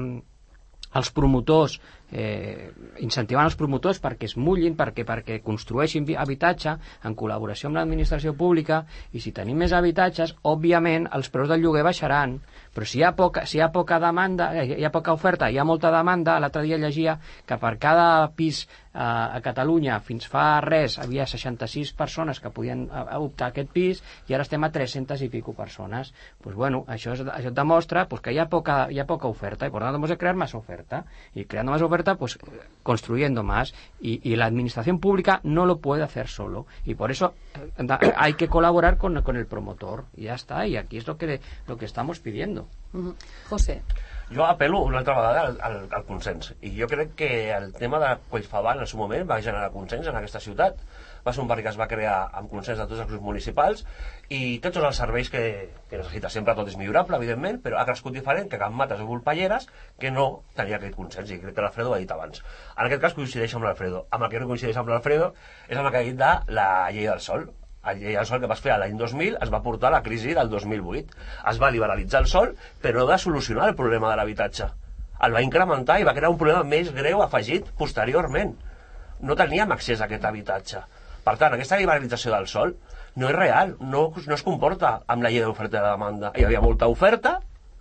als promotors, eh, incentivant els promotors perquè es mullin, perquè, perquè construeixin habitatge en col·laboració amb l'administració pública, i si tenim més habitatges, òbviament els preus del lloguer baixaran. Però si hi ha poca, si hi ha poca demanda, hi ha poca oferta, hi ha molta demanda. L'altre dia llegia que per cada pis eh, a Catalunya fins fa res havia seixanta-sis persones que podien optar a aquest pis i ara estem a tres-centes i pico persones. Pues bueno, això, és, això et demostra pues, que hi ha, poca, hi ha poca oferta y por tanto tenemos que crear más oferta y creando más oferta pues construyendo más y, y la administración pública no lo puede hacer solo y por eso eh, hay que colaborar con, con el promotor y ya está, y aquí es lo que, lo que estamos pidiendo. Uh-huh. José. Jo apel·lo una altra vegada al, al, al consens i jo crec que el tema de Collfaban en el seu moment va generar consens en aquesta ciutat. Va ser un barri que es va crear amb consens de tots els grups municipals i tots els serveis que, que necessita. Sempre tot és millorable, evidentment, però ha crescut diferent que Can Mates o Volpelleres, que no tenia aquest consens, i crec que l'Alfredo ho ha dit abans. En aquest cas coincideix amb l'Alfredo. Amb el que no coincideix amb l'Alfredo és amb el que ha dit de la llei del sòl. La llei del sòl que vas fer l'any dos mil es va portar a la crisi del dos mil vuit. Es va liberalitzar el sòl, però no va solucionar el problema de l'habitatge. El va incrementar i va crear un problema més greu afegit posteriorment. No teníem accés a aquest habitatge. Per tant, aquesta liberalització del sòl no és real, no, no es comporta amb la llei d'oferta i de demanda. Hi havia molta oferta,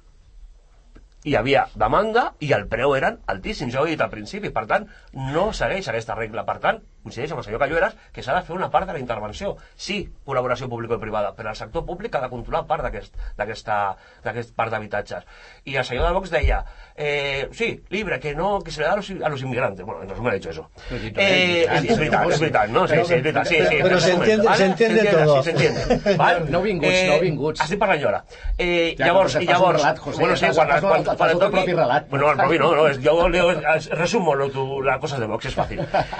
hi havia demanda i el preu eren altíssims, ja ho he dit al principi. Per tant, no segueix aquesta regla. Per tant, coincideix amb el senyor Callueras, que s'ha de fer una part de la intervenció. Sí, col·laboració público-privada, però el sector públic ha de controlar part d'aquesta part d'habitatges. I el senyor de Vox deia, eh, sí, libre, que no, que se le da a los, a los inmigrantes. Bueno, en resumen ha dicho eso. Eh, es, es veritat, es veritat, no? Sí, sí, es veritat, sí, sí. Però se entiende, ¿vale? se entiende se todo. Sí, se entiende. ¿Vale? No vinguts, eh, no vinguts. Estic parlant jo ara. Eh, Ja, llavors, però i fas un llavors... relat, José, bueno, sí, fas- quan, fas- quan, fas quan el et teu toqui... propi relat. Bueno, el propi no, no, és, jo leo, resumo lo, tu, las cosas de Vox, és fàcil.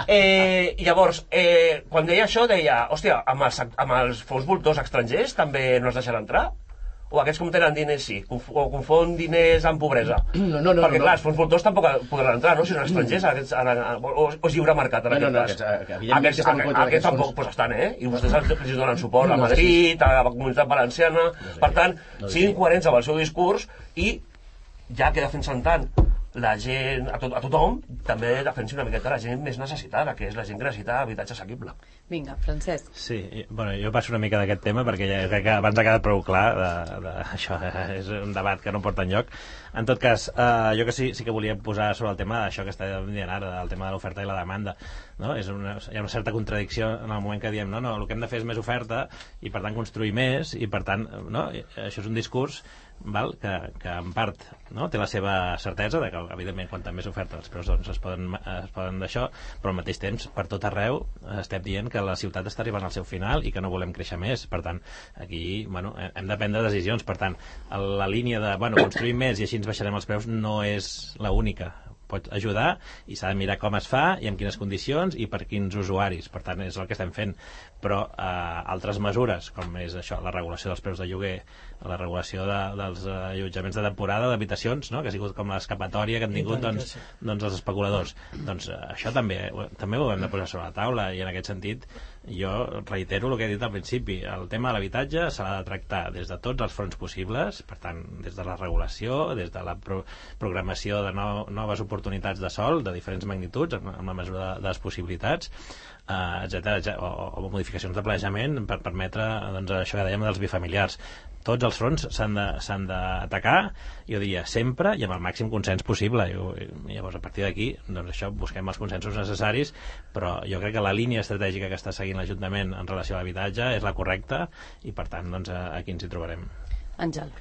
Eh, I llavors, eh, quan deia això, deia, hòstia, amb els, amb els fons voltors estrangers també no es deixarà entrar? O aquests que tenen diners sí, o confon diners amb pobresa? No, no, no. Perquè, no. clar, els fons voltors tampoc podran entrar, no? Si són estrangers, aquests, ara, o, o és lliure mercat, en No, no, aquest no, cas. aquests, evidentment Aquests, que estem en contra aquests d'aquests tampoc fons. pues, estan, eh? I vostès els, els donen suport a No sé Madrid, a la Comunitat Valenciana... Per tant, siguin coherents amb el seu discurs i, ja que defensen tant la gent, a, to a tothom, també defensi una miqueta la gent més necessitada, que és la gent que necessita habitatge assequible. Vinga, Francesc. Sí, i- bueno, jo passo una mica d'aquest tema perquè ja crec que abans ha quedat prou clar de, de, això és un debat que no porta enlloc. En tot cas, eh, jo que sí, sí que volia posar sobre el tema d'això que està dient ara, del tema de l'oferta i la demanda, no? És una, hi ha una certa contradicció en el moment que diem no, no, el que hem de fer és més oferta i per tant construir més i per tant, no? I això és un discurs val? Que, que en part no? té la seva certesa de que evidentment quan més oferta els preus doncs, es poden, es poden d'això, però al mateix temps per tot arreu estem dient que la ciutat està arribant al seu final i que no volem créixer més, per tant aquí bueno, hem de prendre decisions, per tant la línia de bueno, construir més i així ens baixarem els preus no és l'única, pot ajudar i s'ha de mirar com es fa i en quines condicions i per quins usuaris, per tant és el que estem fent, però eh, altres mesures com és això, la regulació dels preus de lloguer, la regulació de, dels allotjaments de temporada d'habitacions, no? Que ha sigut com l'escapatòria que han tingut doncs, doncs els especuladors, doncs eh, això també també ho hem de posar sobre la taula i en aquest sentit jo reitero el que he dit al principi, el tema de l'habitatge s'ha de tractar des de tots els fronts possibles, per tant des de la regulació, des de la pro programació de no noves oportunitats de sòl de diferents magnituds, amb, amb la mesura de, de les possibilitats, eh, etcètera, o, o modificacions de planejament per permetre doncs, això que dèiem dels bifamiliars. Tots els fronts s'han d'atacar, jo diria sempre i amb el màxim consens possible. I, i llavors a partir d'aquí doncs això, busquem els consensos necessaris, però jo crec que la línia estratègica que està seguint l'Ajuntament en relació a l'habitatge és la correcta i per tant doncs, aquí ens hi trobarem. Àngel.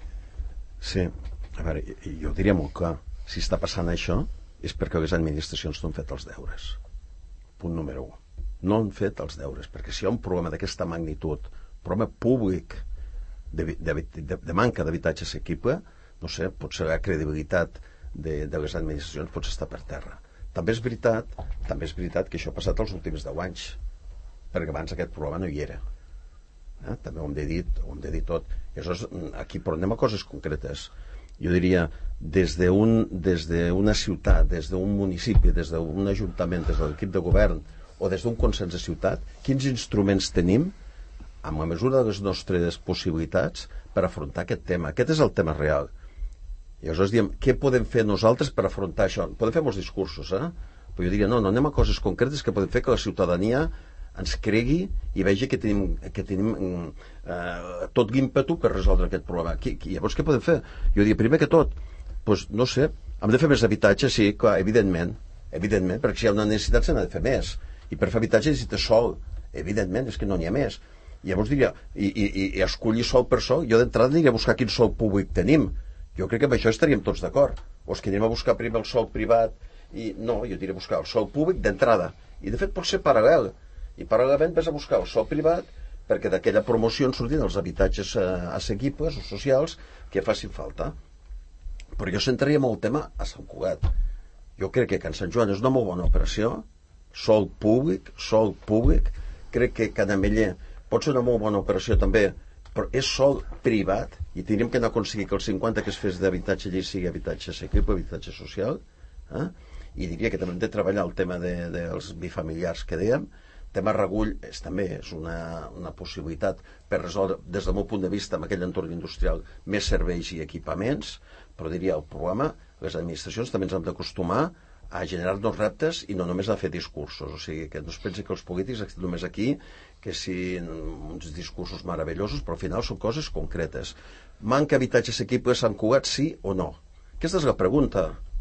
Sí, a veure, jo diria molt clar, si està passant això és perquè les administracions no han fet els deures. Punt número un. No han fet els deures, perquè si hi ha un problema d'aquesta magnitud, problema públic de, de, de, de manca d'habitatge assequible, no sé, potser la credibilitat de, de les administracions pot estar per terra. També és veritat, també és veritat que això ha passat els últims deu anys, perquè abans aquest problema no hi era. Eh? També ho hem de dir, ho hem de dir tot. I aleshores, aquí, però anem a coses concretes. Jo diria, des d'una des d'una ciutat, des d'un municipi, des d'un ajuntament, des de l'equip de govern o des d'un consens de ciutat, quins instruments tenim amb la mesura de les nostres possibilitats per afrontar aquest tema. Aquest és el tema real. I aleshores diem, què podem fer nosaltres per afrontar això? Podem fer molts discursos, eh? Però jo diria, no, no anem a coses concretes que podem fer que la ciutadania ens cregui i vegi que tenim, que tenim eh, tot l'ímpetu per resoldre aquest problema. Qui, qui, llavors què podem fer? Jo diria, primer que tot, doncs, no sé, hem de fer més habitatge, sí, clar, evidentment, evidentment, perquè si hi ha una necessitat se n'ha de fer més. I per fer habitatge necessita sol, evidentment, és que no n'hi ha més. Llavors diria, i, i, i escollir sol per sol, jo d'entrada aniria a buscar quin sol públic tenim. Jo crec que amb això estaríem tots d'acord. O és que anem a buscar primer el sol privat, i no, jo diria buscar el sol públic d'entrada. I de fet pot ser paral·lel. I paral·lelament vas a buscar el sol privat perquè d'aquella promoció en surtin els habitatges eh, assequibles o socials que facin falta. Però jo centraria molt el tema a Sant Cugat. Jo crec que Can Sant Joan és una molt bona operació, sol públic, sol públic, crec que Canameller pot ser una molt bona operació també, però és sol privat i tindríem que anar a aconseguir que el cinquanta que es fes d'habitatge allí sigui habitatge assequible, habitatge social, eh? I diria que també hem de treballar el tema de, dels bifamiliars que dèiem. El tema Regull és, també és una, una possibilitat per resoldre, des del meu punt de vista, en aquell entorn industrial, més serveis i equipaments, però diria el problema, les administracions també ens hem d'acostumar a generar-nos reptes i no només a fer discursos. O sigui, que no es pensi que els polítics estan només aquí, que siguin uns discursos meravellosos, però al final són coses concretes. Manca habitatge assequible a Sant Cugat, sí o no? Aquesta és la pregunta.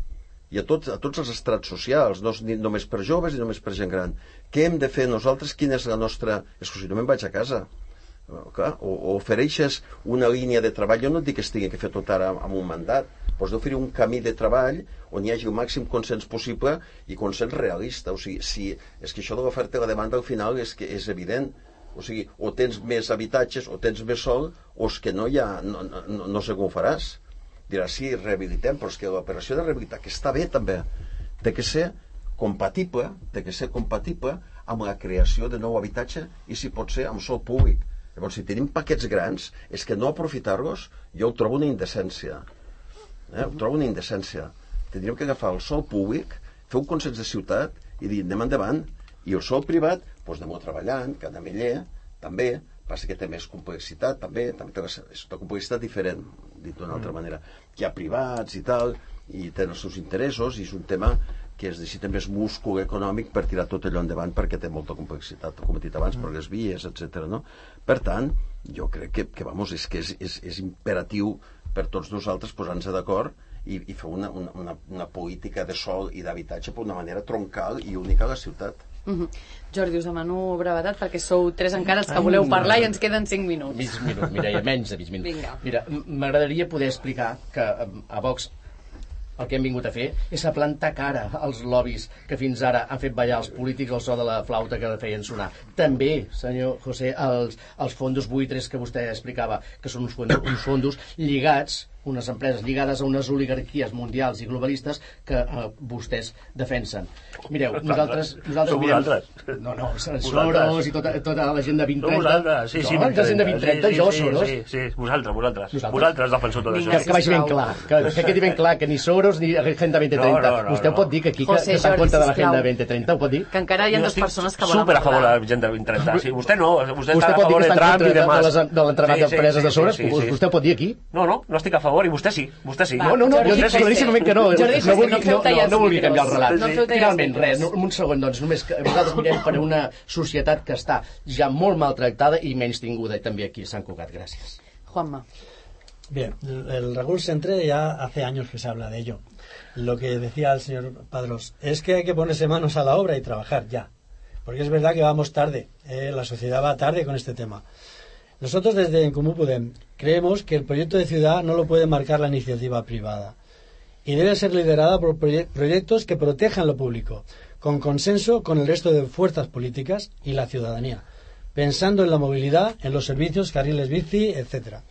i a tots, a tots els estrats socials, no ni només per joves ni només per gent gran. Què hem de fer nosaltres? Quina és la nostra... És que si no me'n vaig a casa. Clar, o, o ofereixes una línia de treball, jo no et dic que es tingui que fer tot ara amb un mandat, però has d'oferir un camí de treball on hi hagi el màxim consens possible i consens realista. O sigui, si, és que això de l'oferta i la demanda al final és que és evident. O sigui, o tens més habitatges o tens més sol, o és que no hi ha... no, no, no sé com ho faràs. Diràs, sí, rehabilitem, però és que l'operació de rehabilitar, que està bé també, té que ser compatible, té que ser compatible amb la creació de nou habitatge i, si pot ser, amb sol públic. Llavors, si tenim paquets grans, és que no aprofitar-los, jo ho trobo una indecència. Eh? Ho trobo una indecència. Tindríem que agafar el sol públic, fer un consens de ciutat i dir, anem endavant, i el sol privat, doncs anem-ho treballant, que anem ell, també, passa que té més complexitat, també, també té una complexitat diferent, dit d'una altra manera, que hi ha privats i tal, i tenen els seus interessos, i és un tema que es necessita més múscul econòmic per tirar tot allò endavant, perquè té molta complexitat, com he dit abans, per les vies, etcètera. No? Per tant, jo crec que, que vamos, és, que és, és, és imperatiu per tots nosaltres posar-nos d'acord i, i fer una, una, una, una política de sòl i d'habitatge d'una manera troncal i única a la ciutat. Uh-huh. Jordi, us demano brevetat perquè sou tres encara els que voleu parlar i ens queden cinc minuts. Mig minut, Mireia, menys de mig minut. Vinga. Mira, m'agradaria poder explicar que a Vox el que hem vingut a fer és a plantar cara als lobbies que fins ara han fet ballar els polítics al so de la flauta que feien sonar. També, senyor José, els, els fondos buitres que vostè explicava, que són uns fondos, uns fondos lligats, unes empreses lligades a unes oligarquies mundials i globalistes que eh, vostès defensen. Mireu, nosaltres... nosaltres Sou mirem... vosaltres. No, no, Soros i tota, tota la gent de vint trenta. Vosaltres, sí, sí, no, la gent de vint trenta, sí, jo, sí, Soros. Sí, sí, vosaltres, vosaltres. Nosaltres. Vosaltres defenseu tot Vinga, això. Que, que vagi ben clar, que, que quedi ben clar que ni Soros ni Agenda vint trenta. No, no, no, Vostè no. ho pot dir, que aquí que, José, que està en Jordi, contra de sisplau. l'Agenda vint trenta, ho pot dir? Que encara hi ha Jo dues estic persones que volen super a favor de parlar. l'Agenda vint trenta. Sí, vostè no, vostè, Vostè està a pot dir favor que de està en Trump i contra de de, Mas. les- de l'entramat d'empreses de Soros. Vostè ho pot dir aquí? No, no, no estic a favor i vostè sí, vostè sí. Va, No, no, no, jo Jordi dic José. claríssimament que no. Jordi no, José, vulgui, no no, feu no, tallats no vulgui micros. canviar el relat. No feu tallats Finalment, micros. res, no, un segon, doncs, només que nosaltres mirem per una societat que està ja molt maltractada i menys tinguda, i també aquí a Sant Cugat. Gràcies. Juanma. Bien, el Ragul Centre ya hace años que se habla de ello. Lo que decía el señor Padrós es que hay que ponerse manos a la obra y trabajar ya. Porque es verdad que vamos tarde, eh, la sociedad va tarde con este tema. Nosotros desde En Comú Podem creemos que el proyecto de ciudad no lo puede marcar la iniciativa privada y debe ser liderada por proye- proyectos que protejan lo público, con consenso con el resto de fuerzas políticas y la ciudadanía, pensando en la movilidad, en los servicios, carriles bici, etcétera.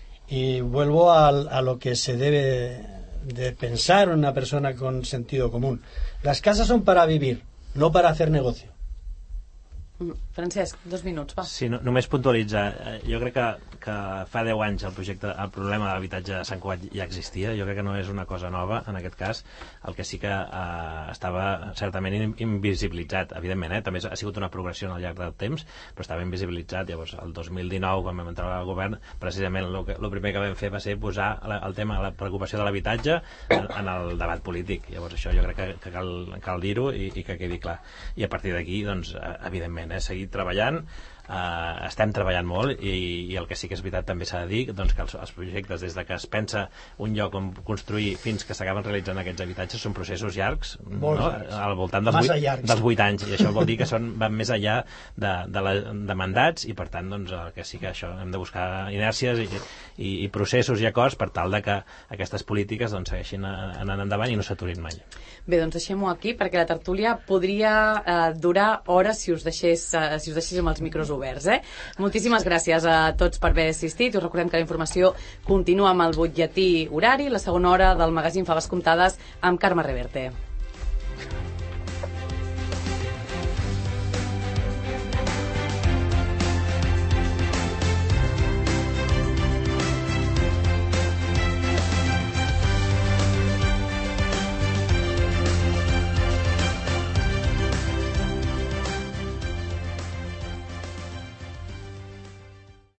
Y vuelvo a, a lo que se debe de pensar una persona con sentido común. Las casas son para vivir, no para hacer negocio. Francesc, dos minuts, va. Sí, no, només puntualitzar. Eh, Jo crec que, que fa deu anys el projecte, el problema de l'habitatge a Sant Cugat ja existia. Jo crec que no és una cosa nova en aquest cas. El que sí que eh, estava certament in- invisibilitzat, evidentment, eh? també ha sigut una progressió al llarg del temps, però estava invisibilitzat. Llavors, el dos mil dinou, quan vam entrar al govern, precisament el, que, el primer que vam fer va ser posar la, el tema, la preocupació de l'habitatge en, en el debat polític. Llavors, això jo crec que, que cal, cal dir-ho i, i que quedi clar. I a partir d'aquí, doncs, eh, evidentment, eh, seguir treballant. Uh, estem treballant molt i, i el que sí que és veritat també s'ha de dir doncs que els, els projectes des de que es pensa un lloc on construir fins que s'acaben realitzant aquests habitatges són processos llargs, Molt no? llargs. Al voltant dels Massa vuit, llargs. dels vuit anys, i això vol dir que són, van més enllà de, de, la, de mandats i per tant doncs, el que sí que això hem de buscar inèrcies i, i, i processos i acords per tal de que aquestes polítiques doncs, segueixin anant endavant i no s'aturin mai. Bé, doncs deixem-ho aquí perquè la tertúlia podria eh, durar hores si us, deixés, eh, si us deixéssim els micros oberts. Eh? Moltíssimes gràcies a tots per haver assistit. Us recordem que la informació continua amb el butlletí horari, la segona hora del magazín Faves Comptades amb Carme Reverte.